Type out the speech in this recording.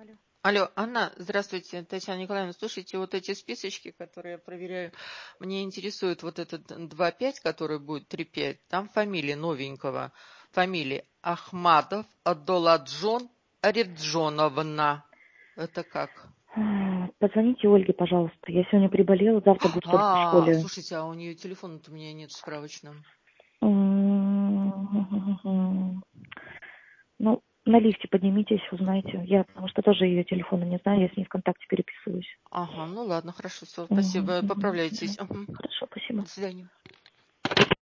Алло. Алло, Анна, здравствуйте, Татьяна Николаевна. Слушайте, вот эти списочки, которые я проверяю, мне интересует вот этот 2.5, который будет 3.5. Там фамилия новенького. Фамилия Ахмадов Адоладжон Ариджоновна. Это как? Позвоните Ольге, пожалуйста. Я сегодня приболела, завтра буду только в школе. Слушайте, а у нее телефона-то у меня нет в справочном. Ну, на лифте поднимитесь, узнаете. Я, потому что тоже ее телефона не знаю, я с ней ВКонтакте переписываюсь. Ага, ну ладно, хорошо, все, спасибо, поправляйтесь. Хорошо, спасибо. До свидания.